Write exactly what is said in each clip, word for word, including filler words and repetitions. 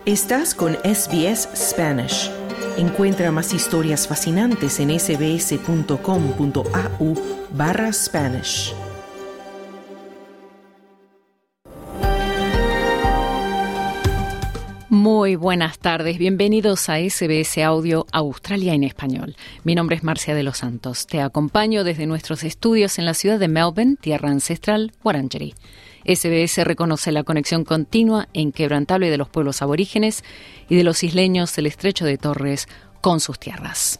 Estás con S B S Spanish. Encuentra más historias fascinantes en sbs.com.au barra Spanish. Muy buenas tardes, bienvenidos a S B S Audio Australia en Español. Mi nombre es Marcia de los Santos. Te acompaño desde nuestros estudios en la ciudad de Melbourne, tierra ancestral, Wurundjeri. S B S reconoce la conexión continua e inquebrantable de los pueblos aborígenes y de los isleños del Estrecho de Torres con sus tierras.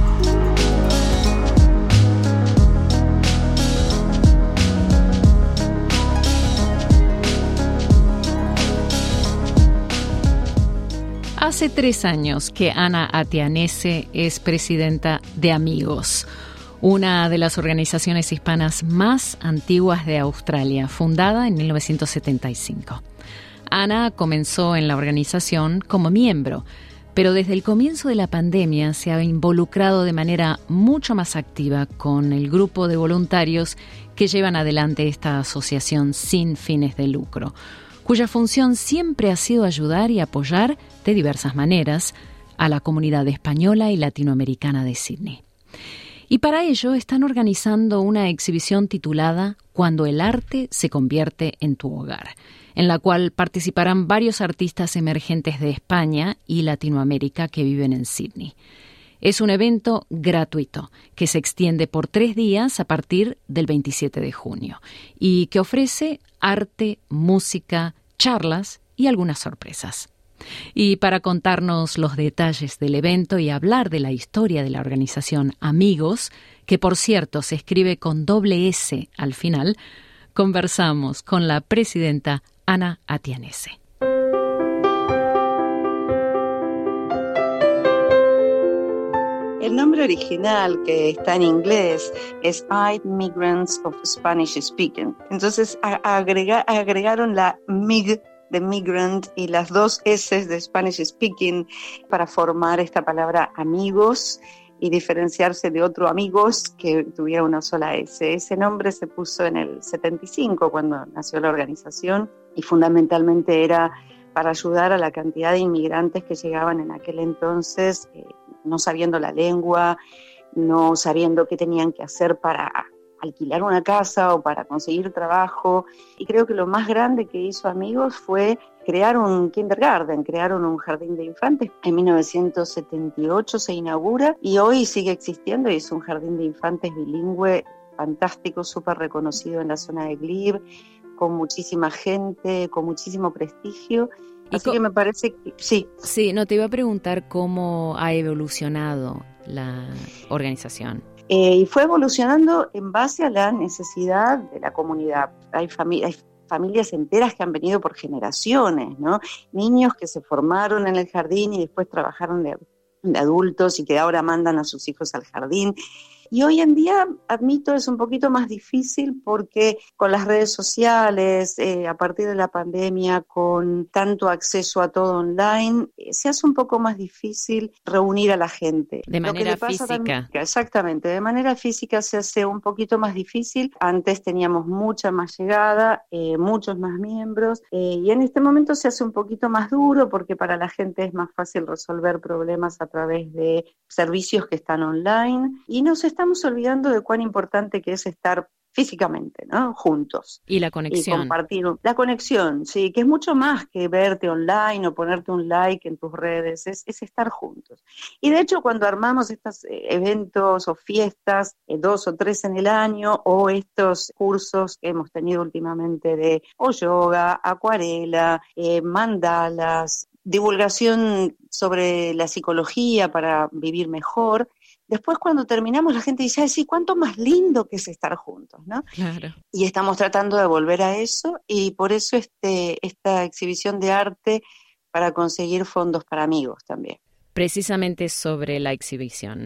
Hace tres años que Ana Atienese es presidenta de Amigos, una de las organizaciones hispanas más antiguas de Australia, fundada en mil novecientos setenta y cinco. Ana comenzó en la organización como miembro, pero desde el comienzo de la pandemia se ha involucrado de manera mucho más activa con el grupo de voluntarios que llevan adelante esta asociación sin fines de lucro, cuya función siempre ha sido ayudar y apoyar de diversas maneras a la comunidad española y latinoamericana de Sydney. Y para ello están organizando una exhibición titulada Cuando el arte se convierte en tu hogar, en la cual participarán varios artistas emergentes de España y Latinoamérica que viven en Sydney. Es un evento gratuito que se extiende por tres días a partir del veintisiete de junio y que ofrece arte, música, charlas y algunas sorpresas. Y para contarnos los detalles del evento y hablar de la historia de la organización Amigos, que por cierto se escribe con doble S al final, conversamos con la presidenta Ana Atienese. El nombre original, que está en inglés, es Aid Migrants of Spanish Speaking. Entonces a- agrega- agregaron la mig de migrant y las dos S de Spanish Speaking para formar esta palabra amigos y diferenciarse de otro amigos que tuviera una sola S. Ese nombre se puso en el setenta y cinco cuando nació la organización y fundamentalmente era para ayudar a la cantidad de inmigrantes que llegaban en aquel entonces, eh, no sabiendo la lengua, no sabiendo qué tenían que hacer para alquilar una casa o para conseguir trabajo. Y creo que lo más grande que hizo Amigos fue crear un kindergarten, crearon un jardín de infantes. En mil novecientos setenta y ocho se inaugura y hoy sigue existiendo y es un jardín de infantes bilingüe fantástico, súper reconocido en la zona de Glebe, con muchísima gente, con muchísimo prestigio. Así co- que me parece que sí. Sí, no, te iba a preguntar cómo ha evolucionado la organización. Eh, y fue evolucionando en base a la necesidad de la comunidad. Hay, fami- hay familias enteras que han venido por generaciones, ¿no? Niños que se formaron en el jardín y después trabajaron de, de adultos y que ahora mandan a sus hijos al jardín. Y hoy en día, admito, es un poquito más difícil porque con las redes sociales, eh, a partir de la pandemia, con tanto acceso a todo online, eh, se hace un poco más difícil reunir a la gente. De manera física. También, exactamente, de manera física se hace un poquito más difícil. Antes teníamos mucha más llegada, eh, muchos más miembros, eh, y en este momento se hace un poquito más duro porque para la gente es más fácil resolver problemas a través de servicios que están online y no se estamos olvidando de cuán importante que es estar físicamente, ¿no? Juntos. Y la conexión. Y compartir. La conexión, sí, que es mucho más que verte online o ponerte un like en tus redes, es, es estar juntos. Y de hecho, cuando armamos estos eh, eventos o fiestas, eh, dos o tres en el año, o estos cursos que hemos tenido últimamente de o yoga, acuarela, eh, mandalas, divulgación sobre la psicología para vivir mejor. Después, cuando terminamos, la gente dice, ay, sí, cuánto más lindo que es estar juntos, ¿no? Claro. Y estamos tratando de volver a eso, y por eso este, esta exhibición de arte para conseguir fondos para amigos también. Precisamente sobre la exhibición, ¿no?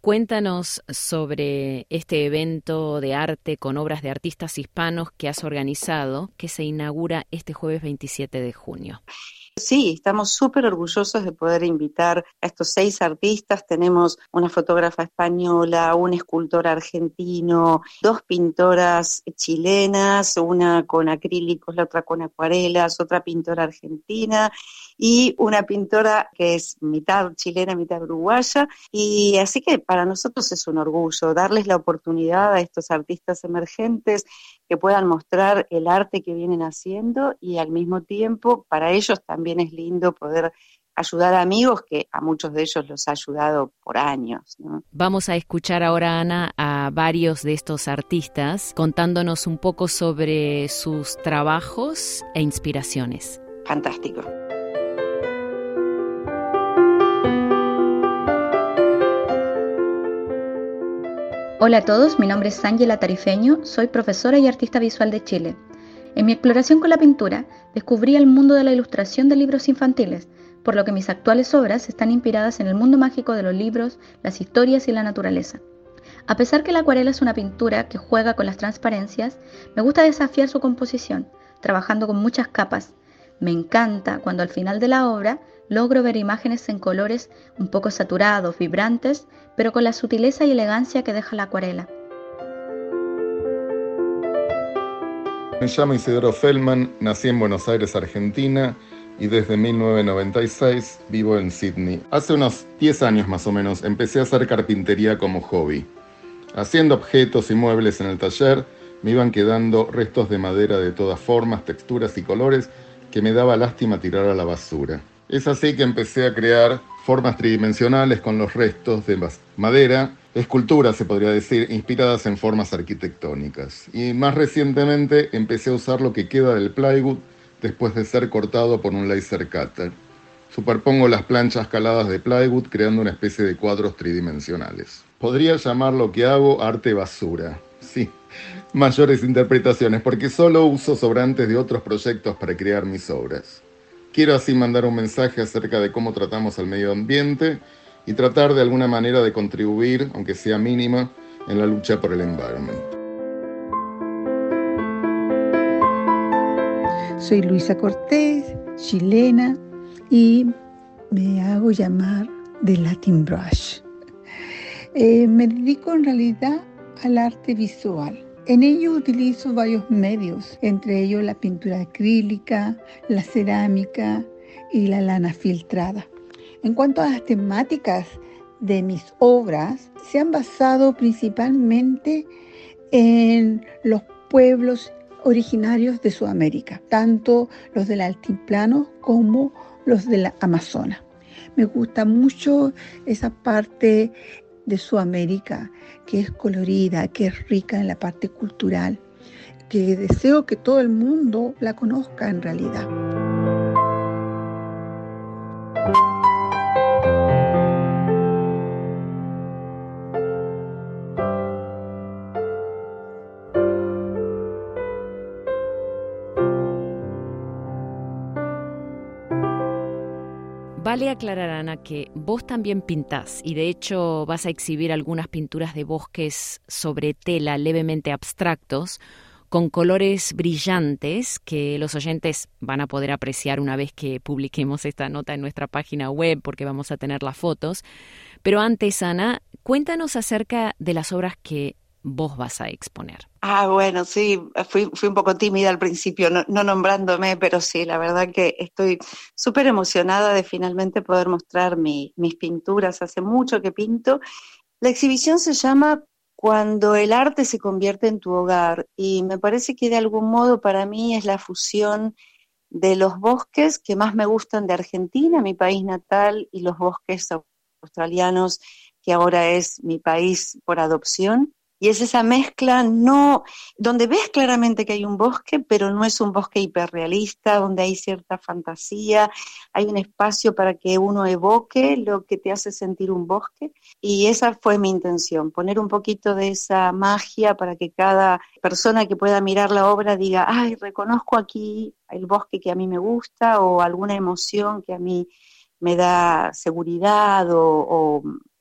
Cuéntanos sobre este evento de arte con obras de artistas hispanos que has organizado, que se inaugura este jueves veintisiete de junio. Sí, estamos súper orgullosos de poder invitar a estos seis artistas. Tenemos una fotógrafa española, un escultor argentino, dos pintoras chilenas, una con acrílicos, la otra con acuarelas, otra pintora argentina y una pintora que es mitad chilena, mitad uruguaya. Y así que para nosotros es un orgullo darles la oportunidad a estos artistas emergentes que puedan mostrar el arte que vienen haciendo y al mismo tiempo para ellos también es lindo poder ayudar a amigos que a muchos de ellos los ha ayudado por años, ¿no? Vamos a escuchar ahora, Ana, a varios de estos artistas contándonos un poco sobre sus trabajos e inspiraciones. Fantástico. Hola a todos, mi nombre es Ángela Tarifeño, soy profesora y artista visual de Chile. En mi exploración con la pintura, descubrí el mundo de la ilustración de libros infantiles, por lo que mis actuales obras están inspiradas en el mundo mágico de los libros, las historias y la naturaleza. A pesar que la acuarela es una pintura que juega con las transparencias, me gusta desafiar su composición, trabajando con muchas capas. Me encanta cuando al final de la obra logro ver imágenes en colores un poco saturados, vibrantes, pero con la sutileza y elegancia que deja la acuarela. Me llamo Isidoro Feldman, nací en Buenos Aires, Argentina, y desde mil novecientos noventa y seis vivo en Sydney. Hace unos diez años más o menos empecé a hacer carpintería como hobby. Haciendo objetos y muebles en el taller, me iban quedando restos de madera de todas formas, texturas y colores que me daba lástima tirar a la basura. Es así que empecé a crear formas tridimensionales con los restos de madera, esculturas se podría decir, inspiradas en formas arquitectónicas. Y más recientemente empecé a usar lo que queda del plywood después de ser cortado por un laser cutter. Superpongo las planchas caladas de plywood creando una especie de cuadros tridimensionales. Podría llamar lo que hago arte basura. Sí, mayores interpretaciones, porque solo uso sobrantes de otros proyectos para crear mis obras. Quiero así mandar un mensaje acerca de cómo tratamos al medio ambiente y tratar de alguna manera de contribuir, aunque sea mínima, en la lucha por el environment. Soy Luisa Cortés, chilena, y me hago llamar The Latin Brush. Eh, me dedico en realidad al arte visual. En ello utilizo varios medios, entre ellos la pintura acrílica, la cerámica y la lana filtrada. En cuanto a las temáticas de mis obras, se han basado principalmente en los pueblos originarios de Sudamérica, tanto los del altiplano como los de la Amazonas. Me gusta mucho esa parte de Sudamérica, que es colorida, que es rica en la parte cultural, que deseo que todo el mundo la conozca en realidad. Vale aclarar, Ana, que vos también pintás y de hecho vas a exhibir algunas pinturas de bosques sobre tela levemente abstractos con colores brillantes que los oyentes van a poder apreciar una vez que publiquemos esta nota en nuestra página web porque vamos a tener las fotos. Pero antes, Ana, cuéntanos acerca de las obras que vos vas a exponer. Ah, bueno, sí, fui, fui un poco tímida al principio, no, no nombrándome, pero sí, la verdad que estoy súper emocionada de finalmente poder mostrar mi, mis pinturas. Hace mucho que pinto. La exhibición se llama Cuando el arte se convierte en tu hogar y me parece que de algún modo para mí es la fusión de los bosques que más me gustan de Argentina, mi país natal, y los bosques australianos, que ahora es mi país por adopción. Y es esa mezcla, no, donde ves claramente que hay un bosque, pero no es un bosque hiperrealista, donde hay cierta fantasía, hay un espacio para que uno evoque lo que te hace sentir un bosque. Y esa fue mi intención, poner un poquito de esa magia para que cada persona que pueda mirar la obra diga, ay, reconozco aquí el bosque que a mí me gusta, o alguna emoción que a mí me da seguridad o, o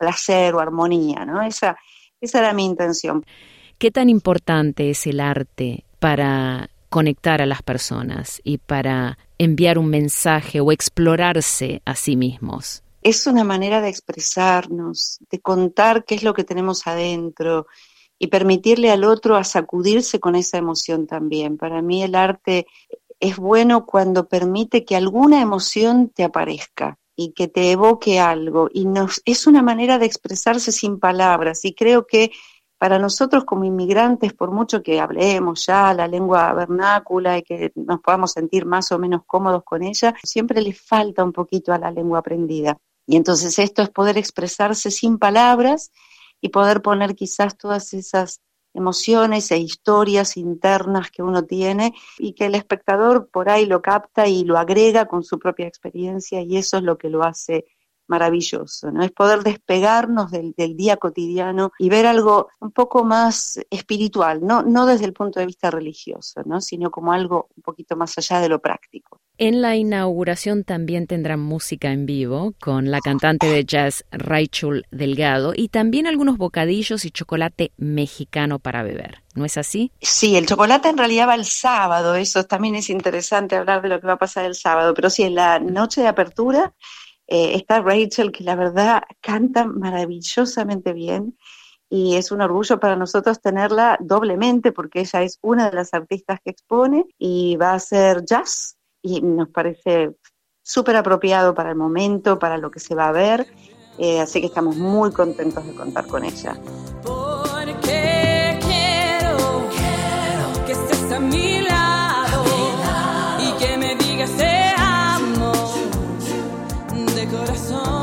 placer o armonía, ¿no? Esa, esa era mi intención. ¿Qué tan importante es el arte para conectar a las personas y para enviar un mensaje o explorarse a sí mismos? Es una manera de expresarnos, de contar qué es lo que tenemos adentro y permitirle al otro a sacudirse con esa emoción también. Para mí el arte es bueno cuando permite que alguna emoción te aparezca y que te evoque algo. Y nos, es una manera de expresarse sin palabras, y creo que para nosotros como inmigrantes, por mucho que hablemos ya la lengua vernácula y que nos podamos sentir más o menos cómodos con ella, siempre le falta un poquito a la lengua aprendida. Y entonces esto es poder expresarse sin palabras y poder poner quizás todas esas emociones e historias internas que uno tiene y que el espectador por ahí lo capta y lo agrega con su propia experiencia, y eso es lo que lo hace maravilloso, ¿no? Es poder despegarnos del, del día cotidiano y ver algo un poco más espiritual, no, no desde el punto de vista religioso, ¿no? Sino como algo un poquito más allá de lo práctico. En la inauguración también tendrán música en vivo con la cantante de jazz Rachel Delgado y también algunos bocadillos y chocolate mexicano para beber, ¿no es así? Sí, el chocolate en realidad va el sábado, eso también es interesante hablar de lo que va a pasar el sábado, pero sí, en la noche de apertura eh, está Rachel, que la verdad canta maravillosamente bien. Y es un orgullo para nosotros tenerla doblemente porque ella es una de las artistas que expone y va a hacer jazz y nos parece súper apropiado para el momento, para lo que se va a ver, eh, así que estamos muy contentos de contar con ella. Porque quiero, quiero que estés a mi lado, a mi lado. Y que me digas te amo de corazón.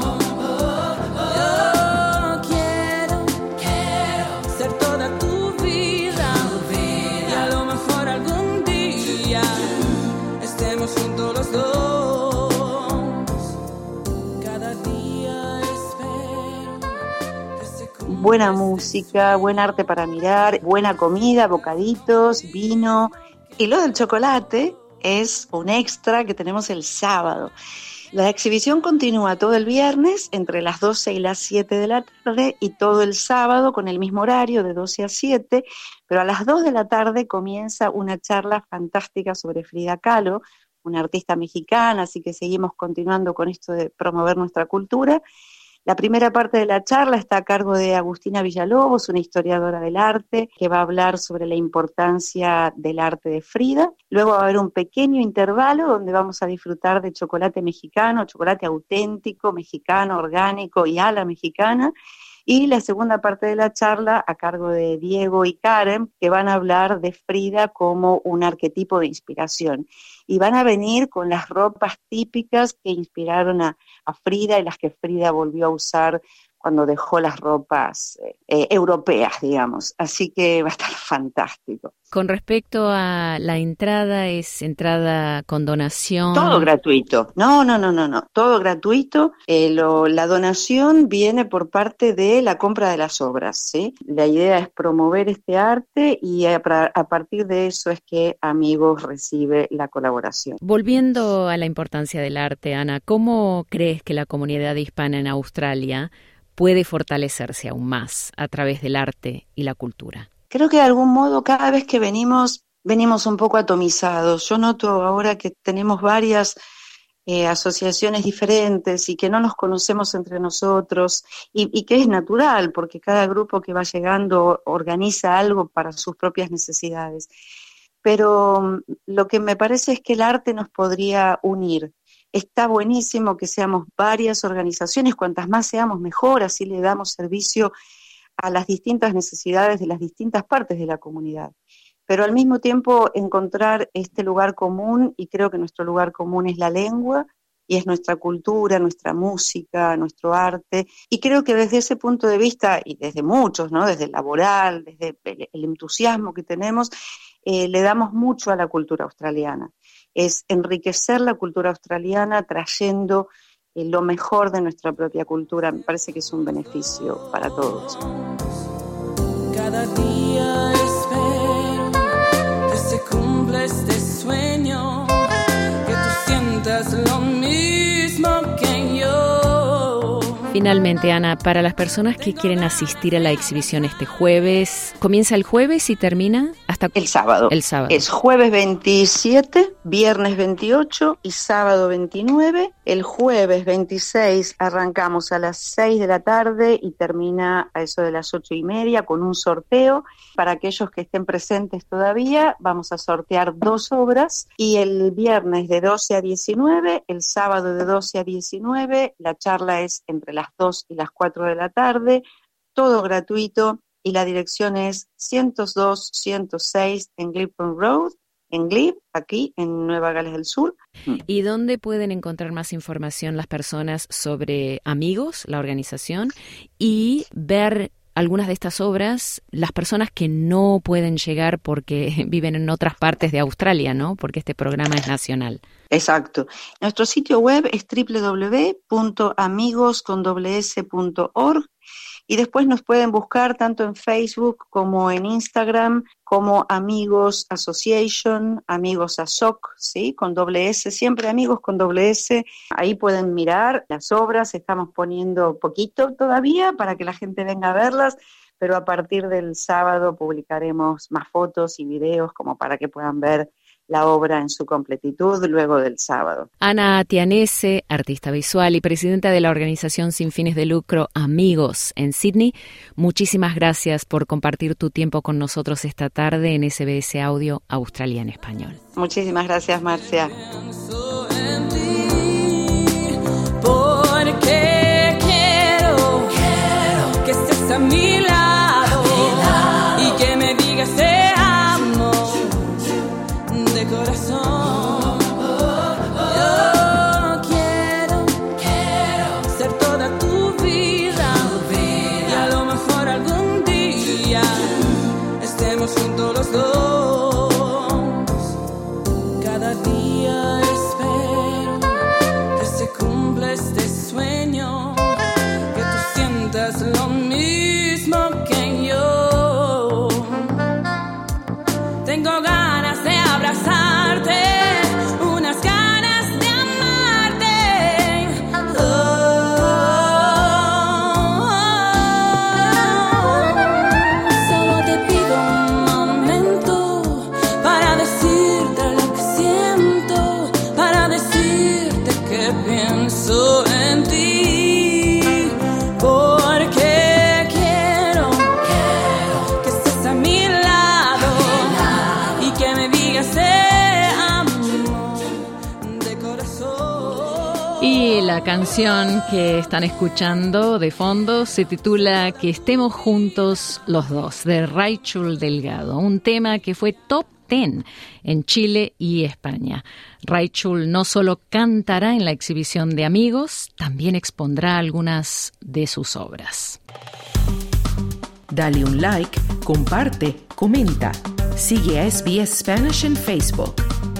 Buena música, buen arte para mirar, buena comida, bocaditos, vino. Y lo del chocolate es un extra que tenemos el sábado. La exhibición continúa todo el viernes entre las doce y las siete de la tarde y todo el sábado con el mismo horario de doce a siete, pero a las dos de la tarde comienza una charla fantástica sobre Frida Kahlo, una artista mexicana, así que seguimos continuando con esto de promover nuestra cultura. La primera parte de la charla está a cargo de Agustina Villalobos, una historiadora del arte, que va a hablar sobre la importancia del arte de Frida. Luego va a haber un pequeño intervalo donde vamos a disfrutar de chocolate mexicano, chocolate auténtico, mexicano, orgánico y a la mexicana. Y la segunda parte de la charla a cargo de Diego y Karen, que van a hablar de Frida como un arquetipo de inspiración. Y van a venir con las ropas típicas que inspiraron a, a Frida y las que Frida volvió a usar cuando dejó las ropas eh, europeas, digamos. Así que va a estar fantástico. Con respecto a la entrada, ¿es entrada con donación? Todo gratuito. No, no, no, no, no. Todo gratuito. Eh, lo, la donación viene por parte de la compra de las obras, ¿sí? La idea es promover este arte y a, a partir de eso es que Amigos recibe la colaboración. Volviendo a la importancia del arte, Ana, ¿cómo crees que la comunidad hispana en Australia puede fortalecerse aún más a través del arte y la cultura? Creo que de algún modo cada vez que venimos, venimos un poco atomizados. Yo noto ahora que tenemos varias eh, asociaciones diferentes y que no nos conocemos entre nosotros y, y que es natural porque cada grupo que va llegando organiza algo para sus propias necesidades. Pero lo que me parece es que el arte nos podría unir. Está buenísimo que seamos varias organizaciones, cuantas más seamos mejor, así le damos servicio a las distintas necesidades de las distintas partes de la comunidad. Pero al mismo tiempo encontrar este lugar común, y creo que nuestro lugar común es la lengua, y es nuestra cultura, nuestra música, nuestro arte, y creo que desde ese punto de vista, y desde muchos, ¿no? Desde el laboral, desde el, el entusiasmo que tenemos, eh, le damos mucho a la cultura australiana. Es enriquecer la cultura australiana trayendo eh, lo mejor de nuestra propia cultura. Me parece que es un beneficio para todos. Cada día espero que se cumpla este sueño, que tú sientas lo mismo que yo. Finalmente, Ana, para las personas que quieren asistir a la exhibición este jueves, ¿comienza el jueves y termina hasta el sábado? El sábado. Es jueves veintisiete, viernes veintiocho y sábado veintinueve. El jueves veintiséis arrancamos a las seis de la tarde y termina a eso de las ocho y media con un sorteo. Para aquellos que estén presentes todavía, vamos a sortear dos obras y el viernes de doce a diecinueve, el sábado de doce a diecinueve, la charla es entre las dos y las cuatro de la tarde, todo gratuito y la dirección es ciento dos, ciento seis en Glipton Road, en Glip, aquí en Nueva Gales del Sur. ¿Y dónde pueden encontrar más información las personas sobre Amigos, la organización, y ver algunas de estas obras, las personas que no pueden llegar porque viven en otras partes de Australia, ¿no? Porque este programa es nacional. Exacto. Nuestro sitio web es doble u doble u doble u punto amigos con doble ese punto org y después nos pueden buscar tanto en Facebook como en Instagram como Amigos Association, Amigos A S O C, ¿sí? Con doble S, siempre Amigos con doble S. Ahí pueden mirar las obras, estamos poniendo poquito todavía para que la gente venga a verlas, pero a partir del sábado publicaremos más fotos y videos como para que puedan ver la obra en su completitud luego del sábado. Ana Atianese, artista visual y presidenta de la organización sin fines de lucro Amigos en Sydney, muchísimas gracias por compartir tu tiempo con nosotros esta tarde en S B S Audio Australia en Español. Muchísimas gracias, Marcia. Porque quiero, quiero que estés a mi lado, a mi lado y que me digas te amo de corazón. Yo quiero, quiero ser toda tu vida, tu vida y a lo mejor algún día estemos juntos los dos. Cada día espero que se cumpla este sueño, que tú sientas lo mismo que yo. Tengo ganas de abrazarte, unas ganas de amarte. Oh, oh, oh. Solo te pido un momento para decirte lo que siento, para decirte que pienso en ti. Porque quiero, quiero que estés a mi lado, a mi lado y que me digas te amo de corazón. Y la canción que están escuchando de fondo se titula Que estemos juntos los dos, de Rachel Delgado, un tema que fue top diez en Chile y España. Rachel no solo cantará en la exhibición de Amigos, también expondrá algunas de sus obras. Dale un like, comparte, comenta. Sigue a S B S Spanish en Facebook.